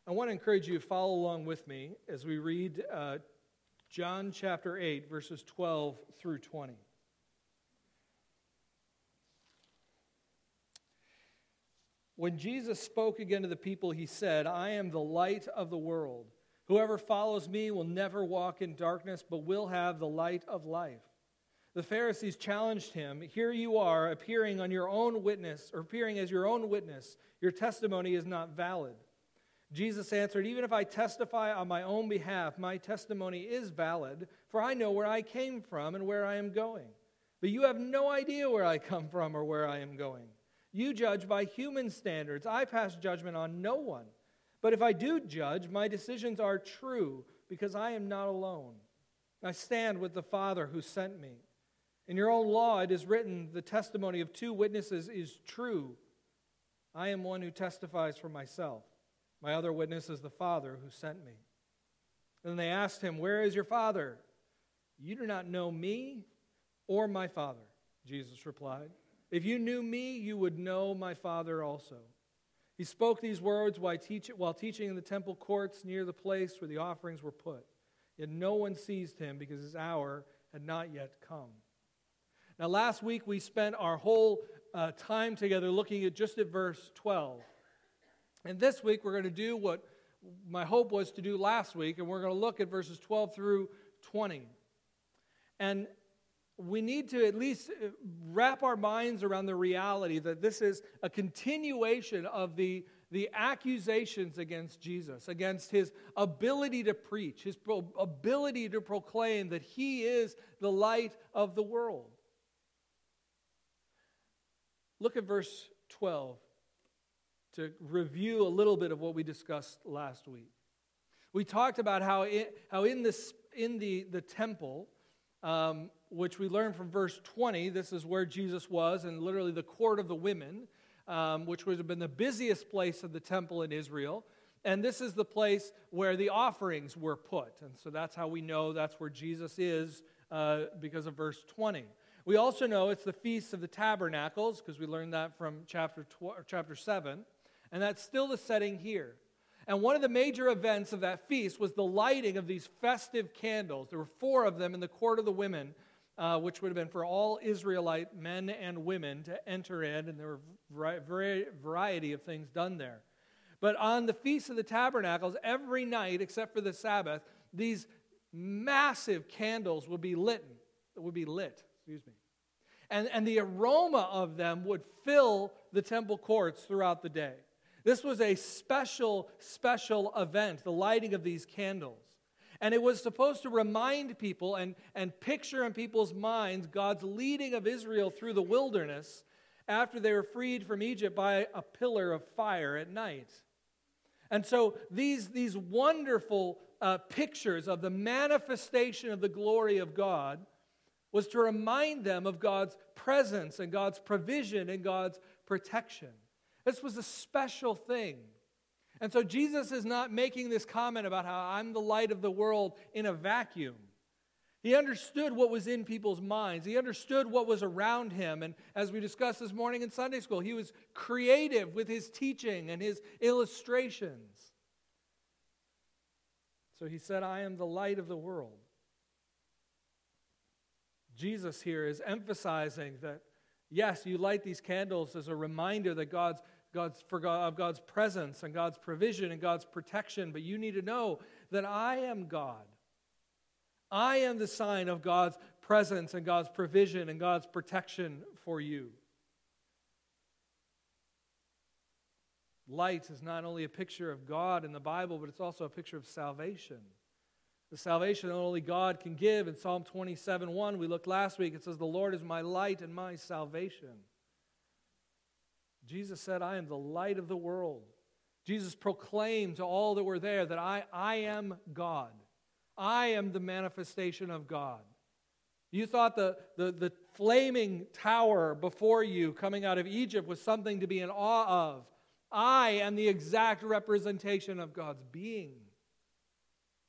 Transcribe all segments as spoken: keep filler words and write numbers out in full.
I want to encourage you to follow along with me as we read uh, John chapter eight, verses twelve through twenty. When Jesus spoke again to the people, he said, "I am the light of the world. Whoever follows me will never walk in darkness, but will have the light of life." The Pharisees challenged him, "Here you are, appearing on your own witness, or appearing as your own witness. Your testimony is not valid." Jesus answered, "Even if I testify on my own behalf, my testimony is valid, for I know where I came from and where I am going. But you have no idea where I come from or where I am going. You judge by human standards. I pass judgment on no one. But if I do judge, my decisions are true, because I am not alone. I stand with the Father who sent me. In your own law it is written, the testimony of two witnesses is true. I am one who testifies for myself. My other witness is the Father who sent me." And they asked him, "Where is your Father?" "You do not know me or my Father," Jesus replied. "If you knew me, you would know my Father also." He spoke these words while teaching in the temple courts near the place where the offerings were put. Yet no one seized him because his hour had not yet come. Now, last week we spent our whole uh, time together looking at just at verse twelve. And this week we're going to do what my hope was to do last week, and we're going to look at verses twelve through twenty. And we need to at least wrap our minds around the reality that this is a continuation of the, the accusations against Jesus, against his ability to preach, his pro- ability to proclaim that he is the light of the world. Look at verse twelve. To review a little bit of what we discussed last week. We talked about how it, how in this in the, the temple, um, which we learned from verse twenty, this is where Jesus was, and literally the court of the women, um, which would have been the busiest place of the temple in Israel. And this is the place where the offerings were put. And so that's how we know that's where Jesus is uh, because of verse twenty. We also know it's the Feast of the Tabernacles, because we learned that from chapter tw- chapter seven. And that's still the setting here. And one of the major events of that feast was the lighting of these festive candles. There were four of them in the court of the women, uh, which would have been for all Israelite men and women to enter in, and there were a variety of things done there. But on the Feast of the Tabernacles, every night, except for the Sabbath, these massive candles would be lit. Would be lit, excuse me. And, and the aroma of them would fill the temple courts throughout the day. This was a special, special event, the lighting of these candles. And it was supposed to remind people and, and picture in people's minds God's leading of Israel through the wilderness after they were freed from Egypt by a pillar of fire at night. And so these, these wonderful uh, pictures of the manifestation of the glory of God was to remind them of God's presence and God's provision and God's protection. This was a special thing. And so Jesus is not making this comment about how I'm the light of the world in a vacuum. He understood what was in people's minds. He understood what was around him. And as we discussed this morning in Sunday school, he was creative with his teaching and his illustrations. So he said, I am the light of the world. Jesus here is emphasizing that, yes, you light these candles as a reminder that God's God's for God, of God's presence and God's provision and God's protection, but you need to know that I am God. I am the sign of God's presence and God's provision and God's protection for you. Light is not only a picture of God in the Bible, but it's also a picture of salvation. The salvation that only God can give. In Psalm twenty-seven one, we looked last week, it says, the Lord is my light and my salvation. Jesus said, I am the light of the world. Jesus proclaimed to all that were there that I, I am God. I am the manifestation of God. You thought the, the, the flaming tower before you coming out of Egypt was something to be in awe of. I am the exact representation of God's being. You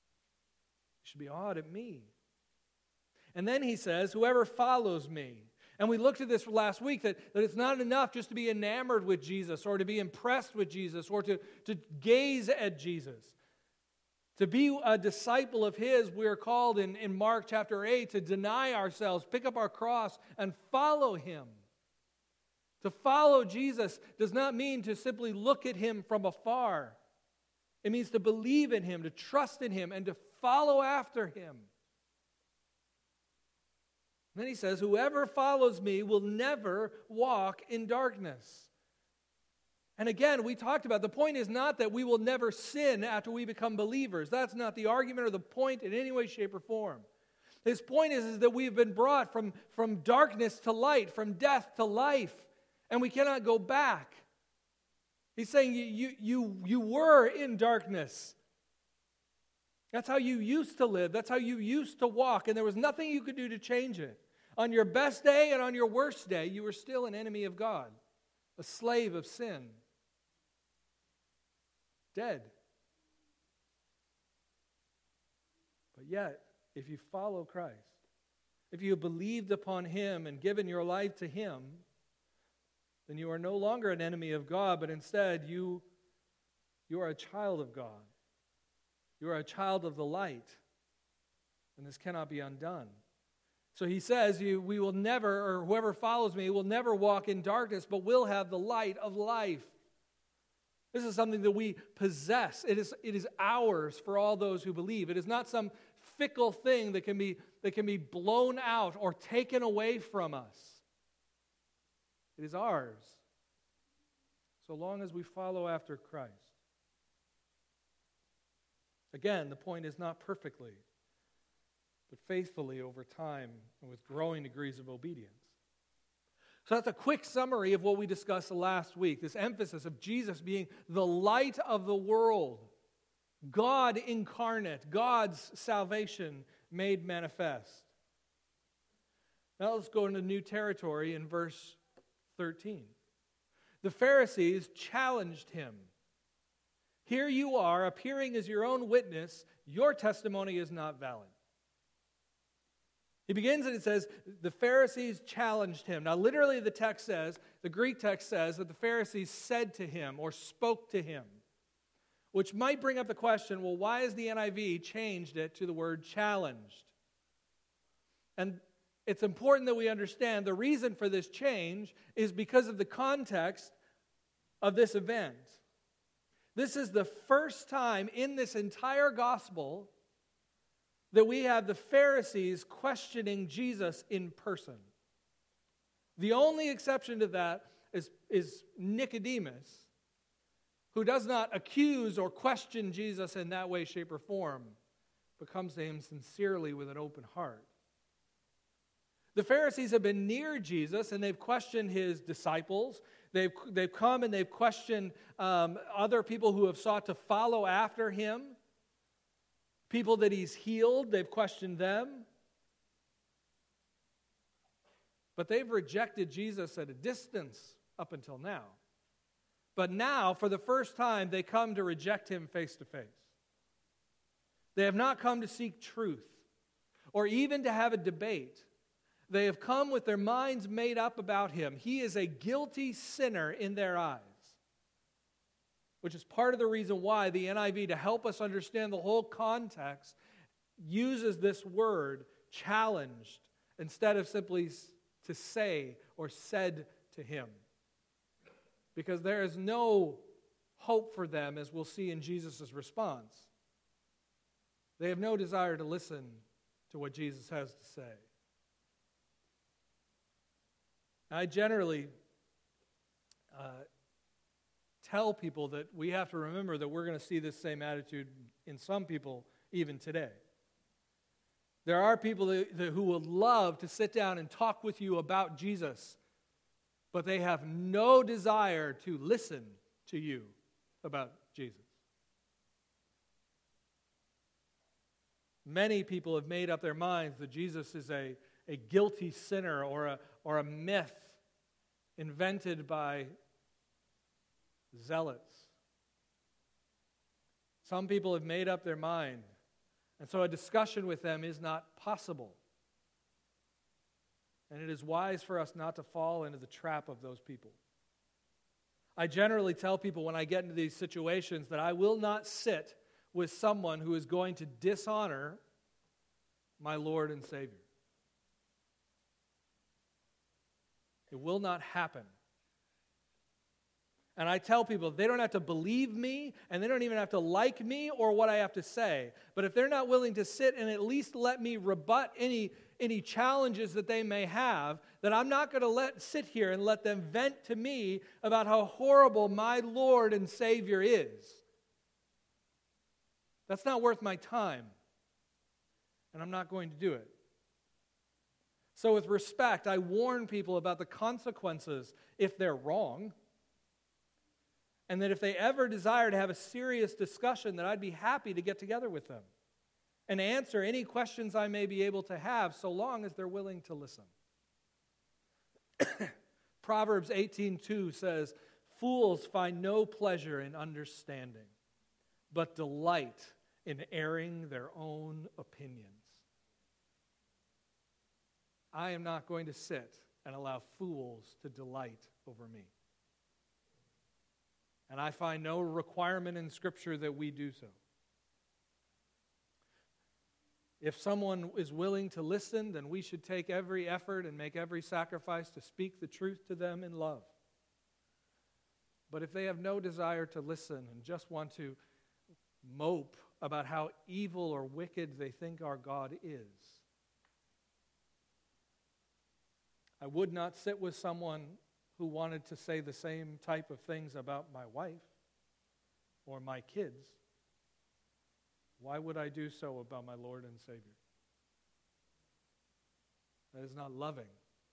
should be awed at me. And then he says, whoever follows me. And we looked at this last week, that, that it's not enough just to be enamored with Jesus or to be impressed with Jesus or to, to gaze at Jesus. To be a disciple of His, we are called in, in Mark chapter eight to deny ourselves, pick up our cross, and follow Him. To follow Jesus does not mean to simply look at Him from afar. It means to believe in Him, to trust in Him, and to follow after Him. And then He says, whoever follows me will never walk in darkness. And again, we talked about, the point is not that we will never sin after we become believers. That's not the argument or the point in any way, shape, or form. His point is, is that we've been brought from, from darkness to light, from death to life, and we cannot go back. He's saying you, you, you, you were in darkness. That's how you used to live. That's how you used to walk, and there was nothing you could do to change it. On your best day and on your worst day, you were still an enemy of God, a slave of sin, dead. But yet, if you follow Christ, if you have believed upon Him and given your life to Him, then you are no longer an enemy of God, but instead you, you are a child of God. You are a child of the light, and this cannot be undone. So He says, you, we will never, or whoever follows me, will never walk in darkness, but will have the light of life. This is something that we possess. It is, it is ours for all those who believe. It is not some fickle thing that can be, that can be blown out or taken away from us. It is ours, so long as we follow after Christ. Again, the point is not perfectly, but faithfully over time and with growing degrees of obedience. So that's a quick summary of what we discussed last week, this emphasis of Jesus being the light of the world, God incarnate, God's salvation made manifest. Now let's go into new territory in verse thirteen. The Pharisees challenged Him. Here you are, appearing as your own witness. Your testimony is not valid. He begins and it says, the Pharisees challenged Him. Now literally the text says, the Greek text says that the Pharisees said to Him or spoke to Him, which might bring up the question, well, why has the N I V changed it to the word challenged? And it's important that we understand the reason for this change is because of the context of this event. This is the first time in this entire gospel that we have the Pharisees questioning Jesus in person. The only exception to that is, is Nicodemus, who does not accuse or question Jesus in that way, shape, or form, but comes to Him sincerely with an open heart. The Pharisees have been near Jesus and they've questioned His disciples. They've, they've come and they've questioned um, other people who have sought to follow after Him. People that He's healed, they've questioned them. But they've rejected Jesus at a distance up until now. But now, for the first time, they come to reject Him face to face. They have not come to seek truth or even to have a debate. They have come with their minds made up about Him. He is a guilty sinner in their eyes, which is part of the reason why the N I V, to help us understand the whole context, uses this word, challenged, instead of simply to say or said to Him. Because there is no hope for them, as we'll see in Jesus' response. They have no desire to listen to what Jesus has to say. I generally uh, tell people that we have to remember that we're going to see this same attitude in some people even today. There are people that, that, who would love to sit down and talk with you about Jesus, but they have no desire to listen to you about Jesus. Many people have made up their minds that Jesus is a, a guilty sinner or a, or a myth invented by zealots. Some people have made up their mind, and so a discussion with them is not possible. And it is wise for us not to fall into the trap of those people. I generally tell people when I get into these situations that I will not sit with someone who is going to dishonor my Lord and Savior. It will not happen. And I tell people they don't have to believe me, and they don't even have to like me or what I have to say. But if they're not willing to sit and at least let me rebut any, any challenges that they may have, then I'm not going to let sit here and let them vent to me about how horrible my Lord and Savior is. That's not worth my time. And I'm not going to do it. So with respect, I warn people about the consequences if they're wrong. And that if they ever desire to have a serious discussion, that I'd be happy to get together with them and answer any questions I may be able to have, so long as they're willing to listen. Proverbs eighteen two says, "Fools find no pleasure in understanding, but delight in airing their own opinions." I am not going to sit and allow fools to delight over me. And I find no requirement in Scripture that we do so. If someone is willing to listen, then we should take every effort and make every sacrifice to speak the truth to them in love. But if they have no desire to listen and just want to mope about how evil or wicked they think our God is, I would not sit with someone who wanted to say the same type of things about my wife or my kids. Why would I do so about my Lord and Savior? That is not loving.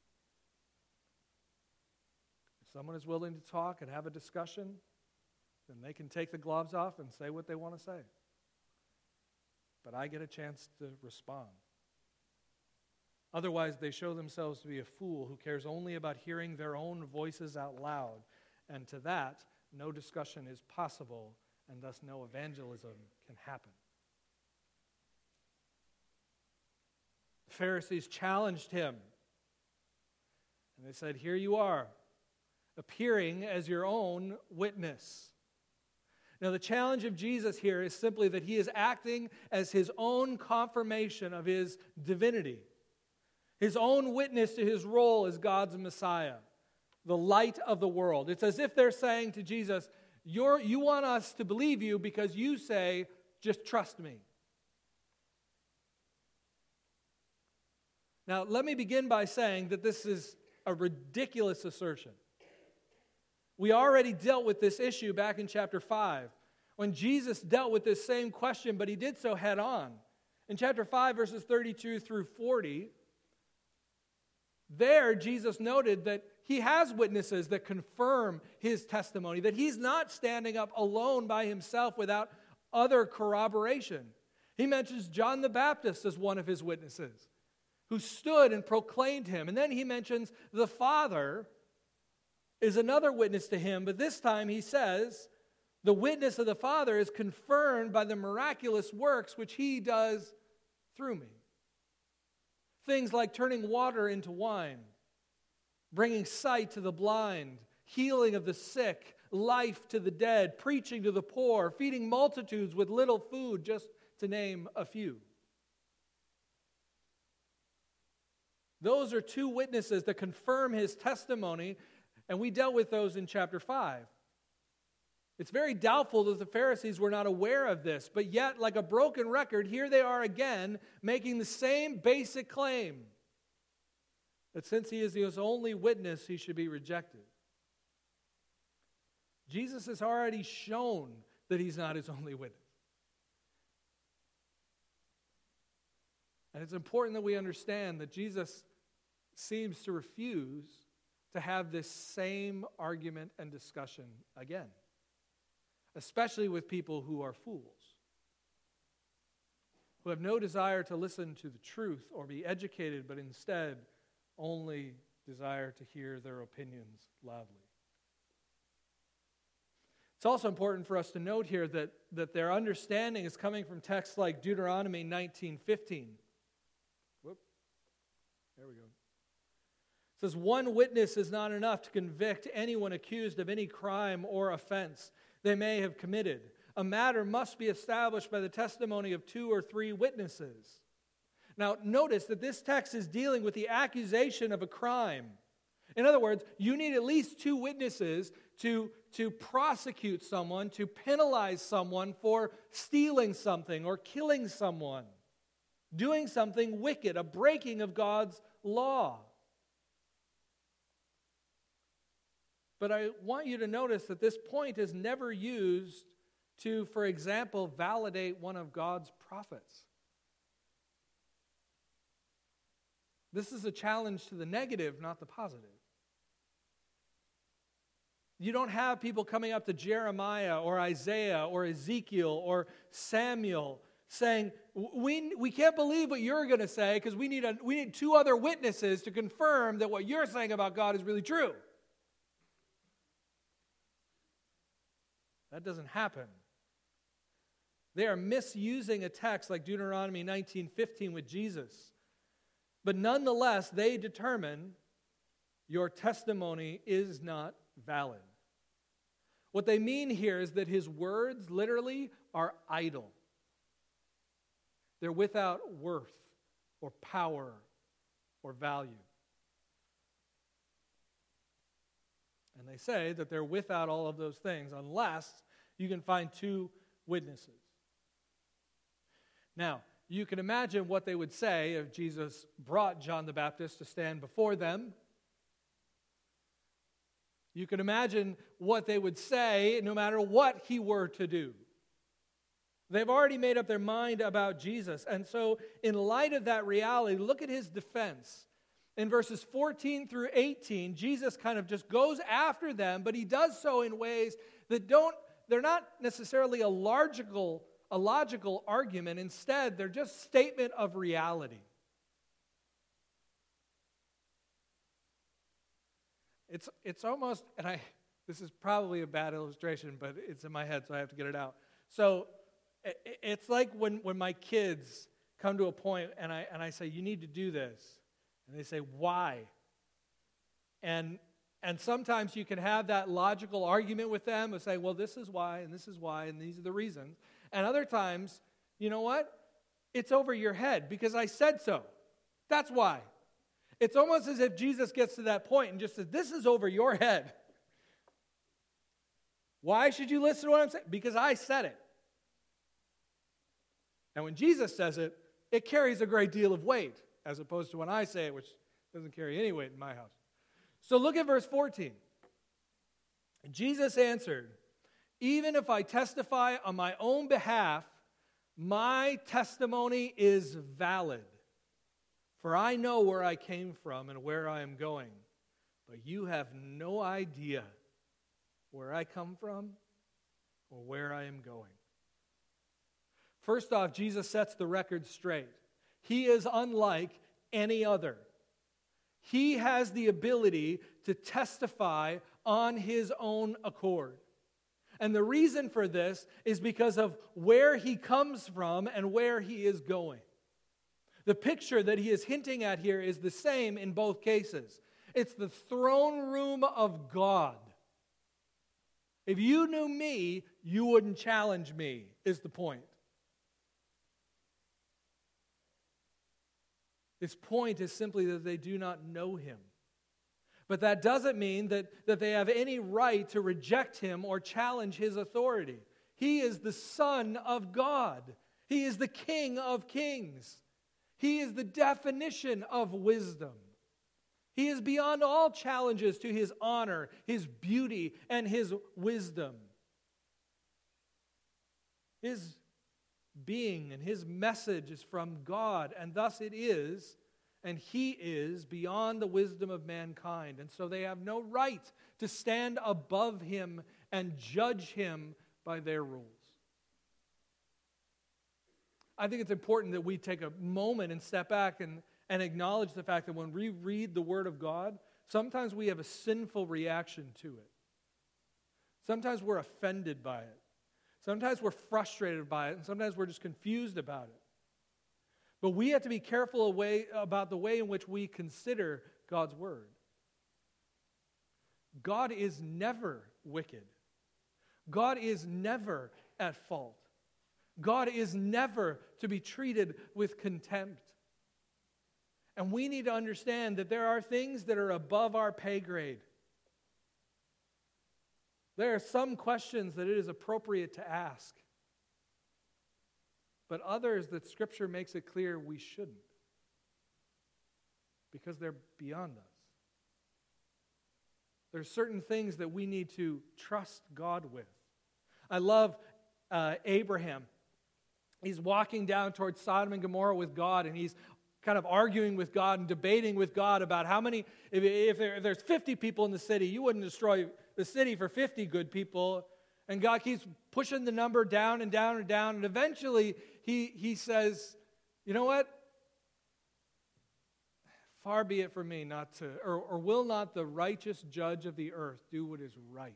If someone is willing to talk and have a discussion, then they can take the gloves off and say what they want to say. But I get a chance to respond. Otherwise, they show themselves to be a fool who cares only about hearing their own voices out loud. And to that, no discussion is possible, and thus no evangelism can happen. The Pharisees challenged him. And they said, "Here you are, appearing as your own witness." Now, the challenge of Jesus here is simply that he is acting as his own confirmation of his divinity. His own witness to his role as God's Messiah, the light of the world. It's as if they're saying to Jesus, You're, you want us to believe you because you say, just trust me. Now, let me begin by saying that this is a ridiculous assertion. We already dealt with this issue back in chapter five, when Jesus dealt with this same question, but he did so head on. In chapter five, verses thirty-two through forty, there, Jesus noted that he has witnesses that confirm his testimony, that he's not standing up alone by himself without other corroboration. He mentions John the Baptist as one of his witnesses, who stood and proclaimed him. And then he mentions the Father is another witness to him, but this time he says the witness of the Father is confirmed by the miraculous works which he does through me. Things like turning water into wine, bringing sight to the blind, healing of the sick, life to the dead, preaching to the poor, feeding multitudes with little food, just to name a few. Those are two witnesses that confirm his testimony, and we dealt with those in chapter five. It's very doubtful that the Pharisees were not aware of this, but yet, like a broken record, here they are again making the same basic claim, that since he is his only witness, he should be rejected. Jesus has already shown that he's not his only witness. And it's important that we understand that Jesus seems to refuse to have this same argument and discussion again, especially with people who are fools, who have no desire to listen to the truth or be educated, but instead only desire to hear their opinions loudly. It's also important for us to note here that, that their understanding is coming from texts like Deuteronomy nineteen fifteen. Whoop. There we go. It says, one witness is not enough to convict anyone accused of any crime or offense they may have committed. A matter must be established by the testimony of two or three witnesses. Now, notice that this text is dealing with the accusation of a crime. In other words, you need at least two witnesses to, to prosecute someone, to penalize someone for stealing something or killing someone, doing something wicked, a breaking of God's law. But I want you to notice that this point is never used to, for example, validate one of God's prophets. This is a challenge to the negative, not the positive. You don't have people coming up to Jeremiah or Isaiah or Ezekiel or Samuel saying, we, we can't believe what you're going to say because we need a, we need two other witnesses to confirm that what you're saying about God is really true. That doesn't happen. They are misusing a text like Deuteronomy nineteen fifteen with Jesus. But nonetheless, they determine your testimony is not valid. What they mean here is that his words literally are idle. They're without worth or power or value. And they say that they're without all of those things unless you can find two witnesses. Now, you can imagine what they would say if Jesus brought John the Baptist to stand before them. You can imagine what they would say no matter what he were to do. They've already made up their mind about Jesus. And so, in light of that reality, look at his defense. In verses fourteen through eighteen, Jesus kind of just goes after them, but he does so in ways that don't, they're not necessarily a logical, a logical argument. Instead, they're just statement of reality. It's it's almost, and I this is probably a bad illustration, but it's in my head, so I have to get it out. So it, it's like when, when my kids come to a point and I and I say, you need to do this. And they say, why? And and sometimes you can have that logical argument with them of saying, well, this is why, and this is why, and these are the reasons. And other times, you know what? It's over your head because I said so. That's why. It's almost as if Jesus gets to that point and just says, this is over your head. Why should you listen to what I'm saying? Because I said it. And when Jesus says it, it carries a great deal of weight, as opposed to when I say it, which doesn't carry any weight in my house. So look at verse fourteen. Jesus answered, even if I testify on my own behalf, my testimony is valid. For I know where I came from and where I am going, but you have no idea where I come from or where I am going. First off, Jesus sets the record straight. He is unlike any other. He has the ability to testify on his own accord. And the reason for this is because of where he comes from and where he is going. The picture that he is hinting at here is the same in both cases. It's the throne room of God. If you knew me, you wouldn't challenge me, is the point. His point is simply that they do not know him. But that doesn't mean that, that they have any right to reject him or challenge his authority. He is the Son of God. He is the King of kings. He is the definition of wisdom. He is beyond all challenges to his honor, his beauty, and his wisdom. His being and his message is from God, and thus it is, and he is beyond the wisdom of mankind. And so they have no right to stand above him and judge him by their rules. I think it's important that we take a moment and step back and, and acknowledge the fact that when we read the Word of God, sometimes we have a sinful reaction to it. Sometimes we're offended by it. Sometimes we're frustrated by it, and sometimes we're just confused about it. But we have to be careful away about the way in which we consider God's Word. God is never wicked. God is never at fault. God is never to be treated with contempt. And we need to understand that there are things that are above our pay grade. There are some questions that it is appropriate to ask, but others that Scripture makes it clear we shouldn't, because they're beyond us. There are certain things that we need to trust God with. I love uh, Abraham. He's walking down towards Sodom and Gomorrah with God, and he's kind of arguing with God and debating with God about how many, if, if, there, if there's fifty people in the city, you wouldn't destroy the city for fifty good people. And God keeps pushing the number down and down and down, and eventually he, he says, you know what? Far be it from me not to, or, or will not the righteous judge of the earth do what is right?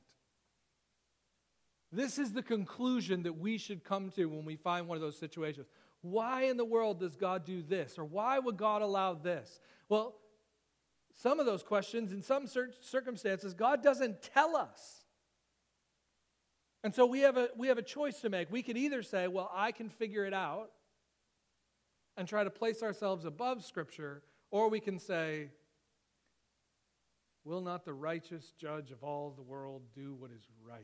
This is the conclusion that we should come to when we find one of those situations. Why in the world does God do this? Or why would God allow this? Well, some of those questions, in some circumstances, God doesn't tell us. And so we have a, we have a choice to make. We could either say, well, I can figure it out and try to place ourselves above Scripture, or we can say, will not the righteous judge of all the world do what is right?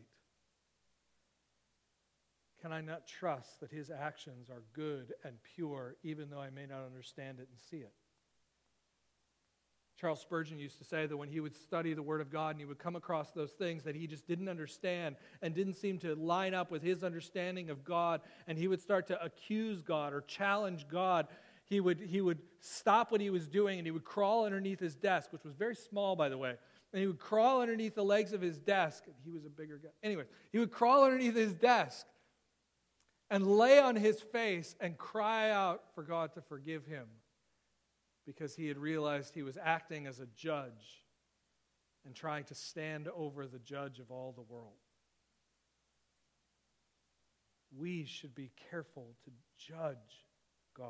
Can I not trust that his actions are good and pure, even though I may not understand it and see it? Charles Spurgeon used to say that when he would study the Word of God and he would come across those things that he just didn't understand and didn't seem to line up with his understanding of God, and he would start to accuse God or challenge God, he would, he would stop what he was doing and he would crawl underneath his desk, which was very small, by the way. And he would crawl underneath the legs of his desk. He was a bigger guy. Anyway, he would crawl underneath his desk and lay on his face and cry out for God to forgive him, because he had realized he was acting as a judge and trying to stand over the judge of all the world. We should be careful to judge God.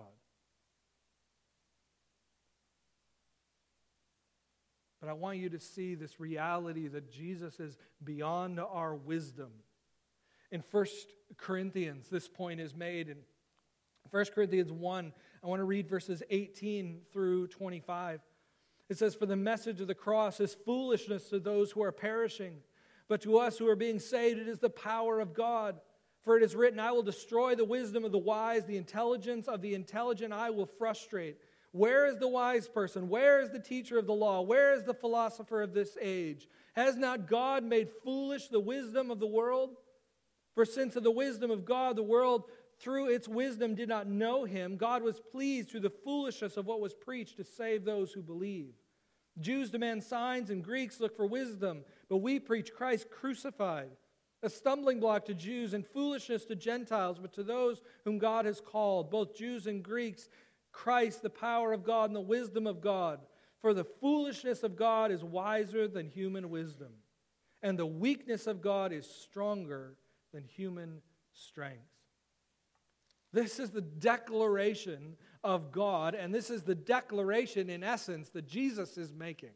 But I want you to see this reality that Jesus is beyond our wisdom. In First Corinthians, this point is made. In First Corinthians one, I want to read verses eighteen through twenty-five. It says, "For the message of the cross is foolishness to those who are perishing, but to us who are being saved it is the power of God. For it is written, I will destroy the wisdom of the wise, the intelligence of the intelligent I will frustrate. Where is the wise person? Where is the teacher of the law? Where is the philosopher of this age? Has not God made foolish the wisdom of the world? For since of the wisdom of God, the world through its wisdom did not know him, God was pleased through the foolishness of what was preached to save those who believe. Jews demand signs and Greeks look for wisdom, but we preach Christ crucified, a stumbling block to Jews and foolishness to Gentiles, but to those whom God has called, both Jews and Greeks, Christ, the power of God and the wisdom of God. For the foolishness of God is wiser than human wisdom, and the weakness of God is stronger than human strength." This is the declaration of God, and this is the declaration, in essence, that Jesus is making.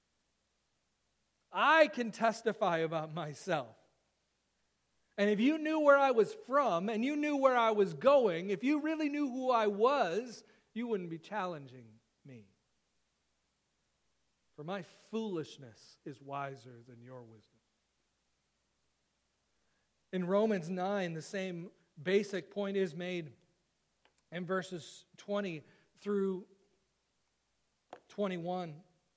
I can testify about myself. And if you knew where I was from, and you knew where I was going, if you really knew who I was, you wouldn't be challenging me. For my foolishness is wiser than your wisdom. In Romans nine, the same basic point is made in verses twenty through twenty-one.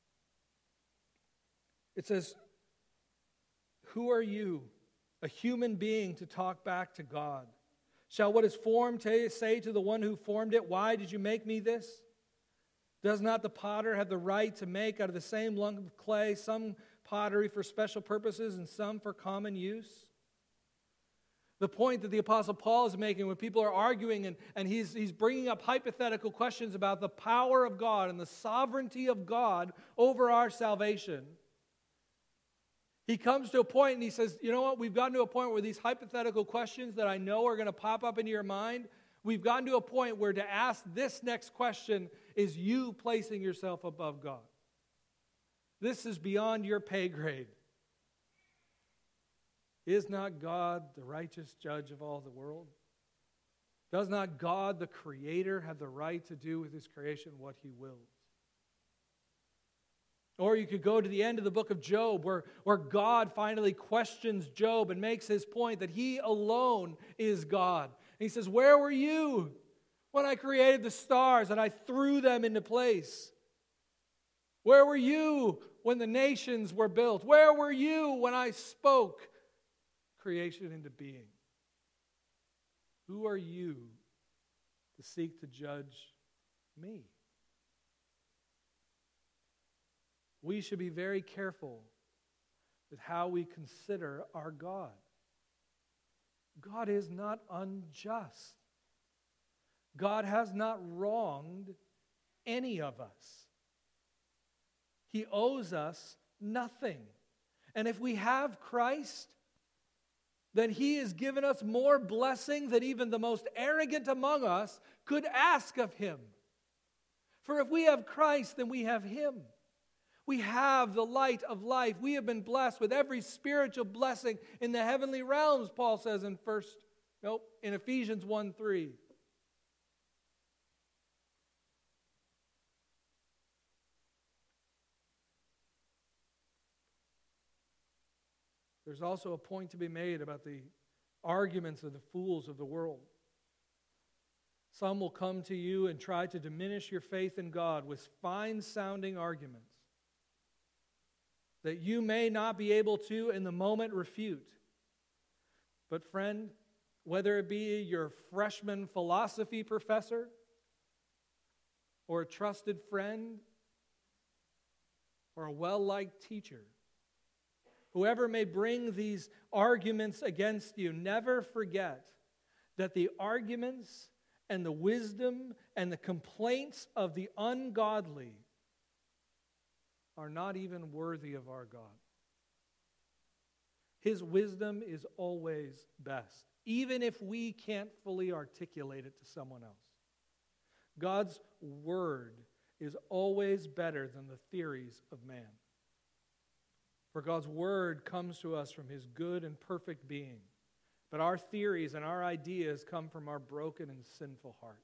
It says, "Who are you, a human being, to talk back to God? Shall what is formed say to the one who formed it, why did you make me this? Does not the potter have the right to make out of the same lump of clay some pottery for special purposes and some for common use?" The point that the Apostle Paul is making when people are arguing and, and he's, he's bringing up hypothetical questions about the power of God and the sovereignty of God over our salvation, he comes to a point and he says, you know what, we've gotten to a point where these hypothetical questions that I know are going to pop up into your mind, we've gotten to a point where to ask this next question is you placing yourself above God. This is beyond your pay grade. Is not God the righteous judge of all the world? Does not God, the Creator, have the right to do with His creation what He wills? Or you could go to the end of the book of Job where, where God finally questions Job and makes his point that He alone is God. And He says, where were you when I created the stars and I threw them into place? Where were you when the nations were built? Where were you when I spoke creation into being? Who are you to seek to judge me? We should be very careful with how we consider our God. God is not unjust. God has not wronged any of us. He owes us nothing. And if we have Christ, then He has given us more blessing than even the most arrogant among us could ask of Him. For if we have Christ, then we have Him. We have the light of life. We have been blessed with every spiritual blessing in the heavenly realms, Paul says in first, nope, in Ephesians one three. There's also a point to be made about the arguments of the fools of the world. Some will come to you and try to diminish your faith in God with fine-sounding arguments that you may not be able to in the moment refute. But friend, whether it be your freshman philosophy professor or a trusted friend or a well-liked teacher, whoever may bring these arguments against you, never forget that the arguments and the wisdom and the complaints of the ungodly are not even worthy of our God. His wisdom is always best, even if we can't fully articulate it to someone else. God's word is always better than the theories of man. For God's word comes to us from His good and perfect being. But our theories and our ideas come from our broken and sinful hearts.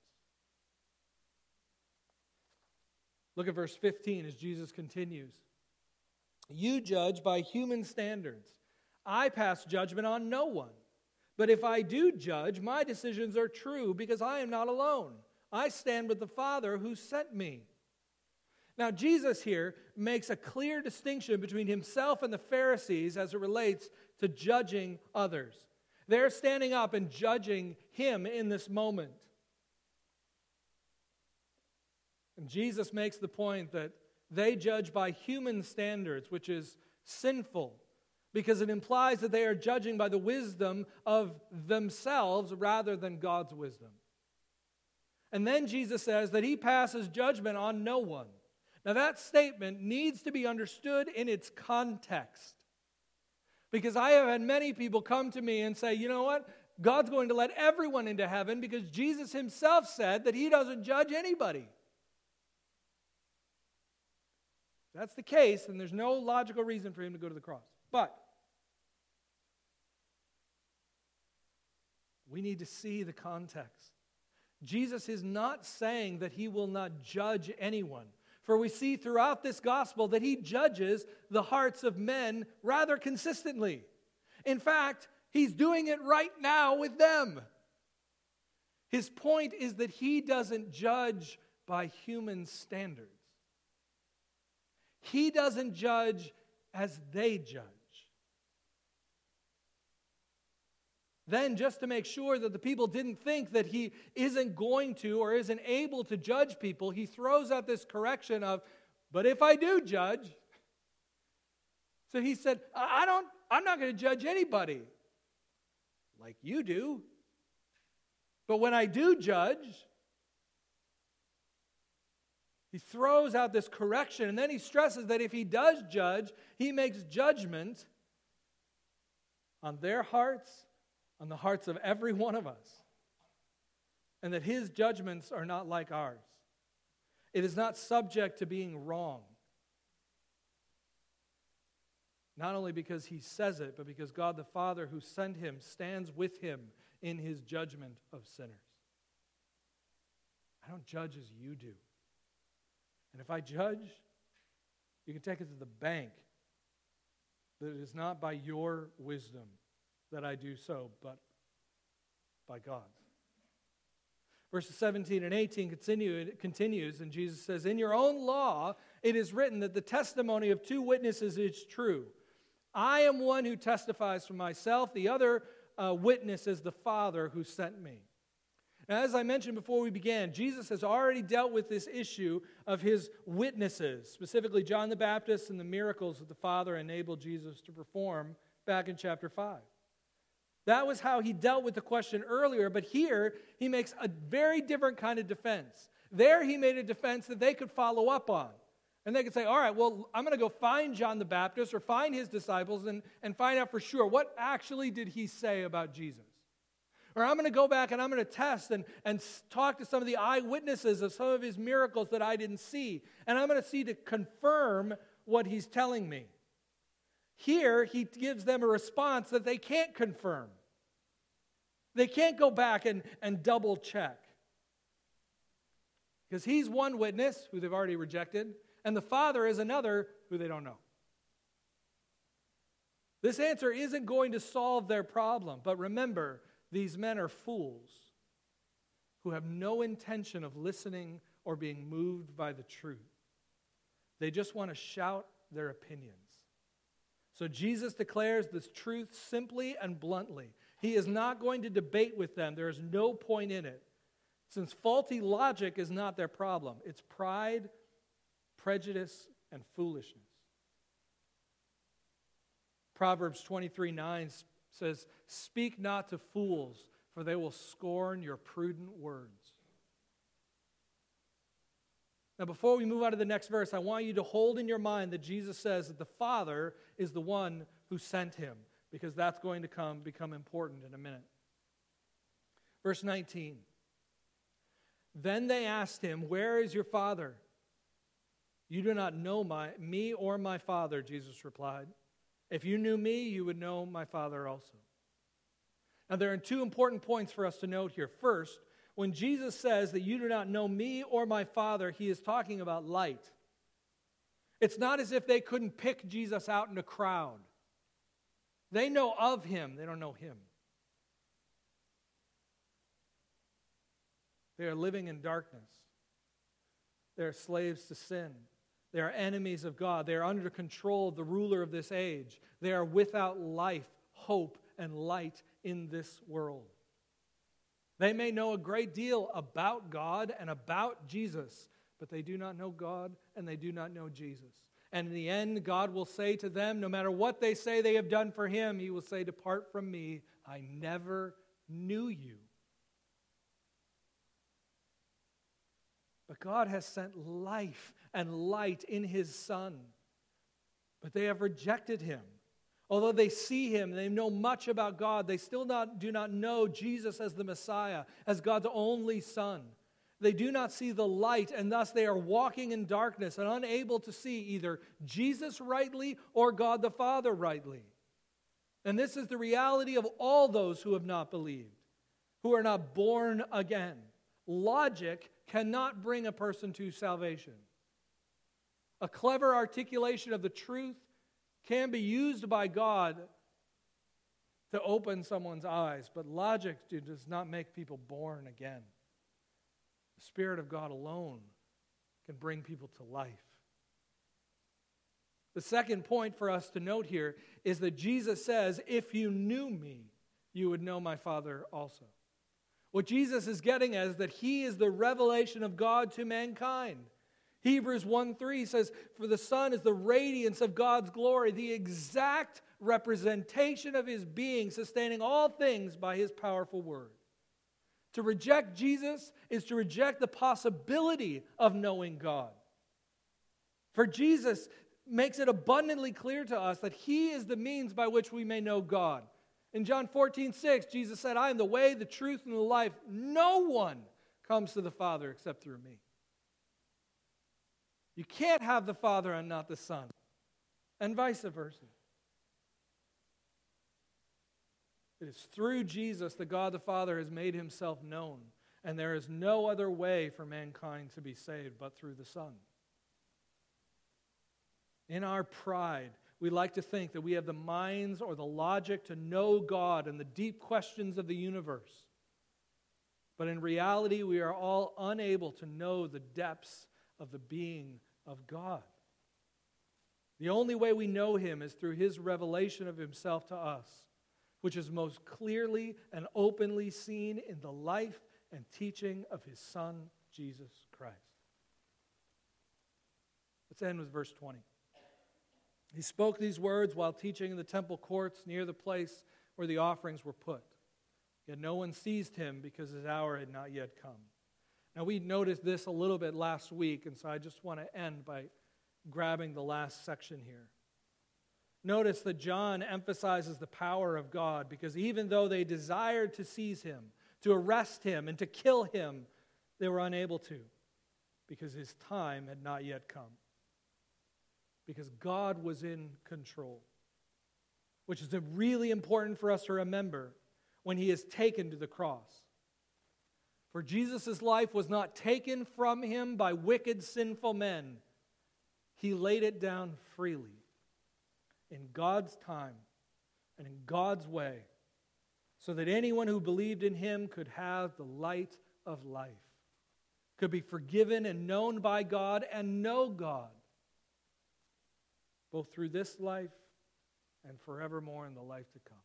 Look at verse fifteen as Jesus continues. You judge by human standards. I pass judgment on no one. But if I do judge, my decisions are true because I am not alone. I stand with the Father who sent me. Now, Jesus here makes a clear distinction between Himself and the Pharisees as it relates to judging others. They're standing up and judging Him in this moment. And Jesus makes the point that they judge by human standards, which is sinful, because it implies that they are judging by the wisdom of themselves rather than God's wisdom. And then Jesus says that He passes judgment on no one. Now that statement needs to be understood in its context. Because I have had many people come to me and say, you know what? God's going to let everyone into heaven because Jesus Himself said that He doesn't judge anybody. If that's the case, then there's no logical reason for Him to go to the cross. But we need to see the context. Jesus is not saying that He will not judge anyone. For we see throughout this gospel that He judges the hearts of men rather consistently. In fact, He's doing it right now with them. His point is that He doesn't judge by human standards. He doesn't judge as they judge. Then, just to make sure that the people didn't think that He isn't going to or isn't able to judge people, He throws out this correction of, but if I do judge. So He said, I don't, I'm not going to judge anybody like you do. But when I do judge, He throws out this correction, and then He stresses that if He does judge, He makes judgment on their hearts, on the hearts of every one of us. And that His judgments are not like ours. It is not subject to being wrong. Not only because he says it, but because God the Father who sent him stands with him in his judgment of sinners. I don't judge as you do. And if I judge, you can take it to the bank that it is not by your wisdom that I do so, but by God's. Verses seventeen and eighteen continue, it continues, and Jesus says, "In your own law it is written that the testimony of two witnesses is true. I am one who testifies for myself. The other uh, witness is the Father who sent me." Now, as I mentioned before we began, Jesus has already dealt with this issue of his witnesses, specifically John the Baptist and the miracles that the Father enabled Jesus to perform back in chapter five. That was how he dealt with the question earlier, but here he makes a very different kind of defense. There he made a defense that they could follow up on. And they could say, all right, well, I'm going to go find John the Baptist or find his disciples and, and find out for sure what actually did he say about Jesus. Or I'm going to go back and I'm going to test and, and talk to some of the eyewitnesses of some of his miracles that I didn't see. And I'm going to see to confirm what he's telling me. Here, he gives them a response that they can't confirm. They can't go back and, and double check. Because he's one witness who they've already rejected, and the Father is another who they don't know. This answer isn't going to solve their problem, but remember, these men are fools who have no intention of listening or being moved by the truth. They just want to shout their opinions. So Jesus declares this truth simply and bluntly. He is not going to debate with them. There is no point in it. Since faulty logic is not their problem, it's pride, prejudice, and foolishness. Proverbs twenty-three nine says, "Speak not to fools, for they will scorn your prudent words." Now, before we move on to the next verse, I want you to hold in your mind that Jesus says that the Father is the one who sent him, because that's going to come become important in a minute. Verse nineteen. Then they asked him, "Where is your Father?" "You do not know my, me or my Father," Jesus replied. "If you knew me, you would know my Father also." Now, there are two important points for us to note here. First, when Jesus says that you do not know me or my Father, he is talking about light. It's not as if they couldn't pick Jesus out in a crowd. They know of him, they don't know him. They are living in darkness. They are slaves to sin. They are enemies of God. They are under control of the ruler of this age. They are without life, hope, and light in this world. They may know a great deal about God and about Jesus, but they do not know God and they do not know Jesus. And in the end, God will say to them, no matter what they say they have done for him, he will say, "Depart from me, I never knew you." But God has sent life and light in his Son. But they have rejected him. Although they see him, they know much about God, they still not, do not know Jesus as the Messiah, as God's only Son. They do not see the light, and thus they are walking in darkness and unable to see either Jesus rightly or God the Father rightly. And this is the reality of all those who have not believed, who are not born again. Logic cannot bring a person to salvation. A clever articulation of the truth can be used by God to open someone's eyes, but logic does not make people born again. The Spirit of God alone can bring people to life. The second point for us to note here is that Jesus says, "If you knew me, you would know my Father also." What Jesus is getting at is that he is the revelation of God to mankind. Hebrews one three says, "For the Son is the radiance of God's glory, the exact representation of his being, sustaining all things by his powerful word." To reject Jesus is to reject the possibility of knowing God. For Jesus makes it abundantly clear to us that he is the means by which we may know God. In John fourteen six, Jesus said, "I am the way, the truth, and the life. No one comes to the Father except through me." You can't have the Father and not the Son, and vice versa. It is through Jesus that God the Father has made himself known, and there is no other way for mankind to be saved but through the Son. In our pride, we like to think that we have the minds or the logic to know God and the deep questions of the universe. But in reality, we are all unable to know the depths of the being of God. The only way we know him is through his revelation of himself to us, which is most clearly and openly seen in the life and teaching of his Son, Jesus Christ. Let's end with verse twenty. He spoke these words while teaching in the temple courts near the place where the offerings were put. Yet no one seized him because his hour had not yet come. Now, we noticed this a little bit last week, and so I just want to end by grabbing the last section here. Notice that John emphasizes the power of God because even though they desired to seize him, to arrest him, and to kill him, they were unable to because his time had not yet come. Because God was in control, which is really important for us to remember when he is taken to the cross. For Jesus' life was not taken from him by wicked, sinful men. He laid it down freely in God's time and in God's way so that anyone who believed in him could have the light of life, could be forgiven and known by God and know God, both through this life and forevermore in the life to come.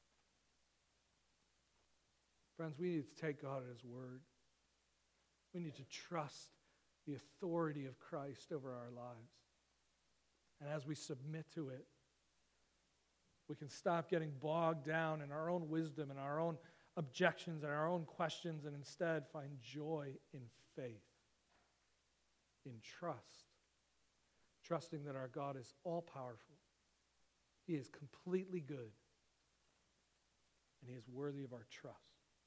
Friends, we need to take God at his word. We need to trust the authority of Christ over our lives. And as we submit to it, we can stop getting bogged down in our own wisdom and our own objections and our own questions and instead find joy in faith, in trust, trusting that our God is all-powerful. He is completely good, and he is worthy of our trust.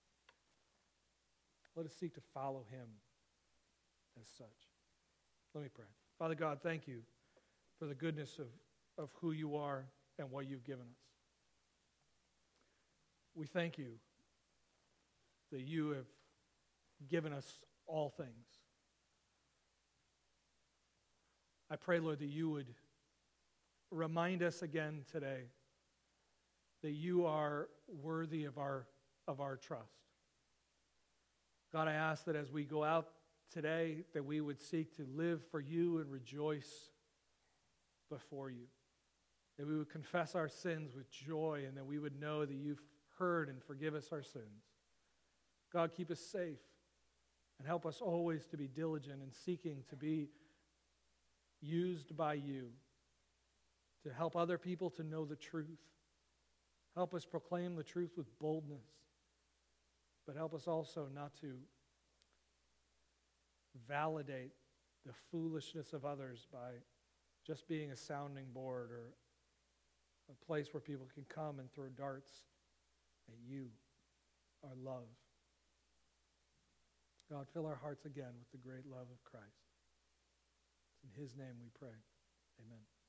Let us seek to follow him as such. Let me pray. Father God, thank you for the goodness of, of who you are and what you've given us. We thank you that you have given us all things. I pray, Lord, that you would remind us again today that you are worthy of our, of our trust. God, I ask that as we go out today, that we would seek to live for you and rejoice before you. That we would confess our sins with joy and that we would know that you've heard and forgive us our sins. God, keep us safe and help us always to be diligent in seeking to be used by you to help other people to know the truth. Help us proclaim the truth with boldness. But help us also not to validate the foolishness of others by just being a sounding board or a place where people can come and throw darts at you, our love. God, fill our hearts again with the great love of Christ. It's in his name we pray. Amen.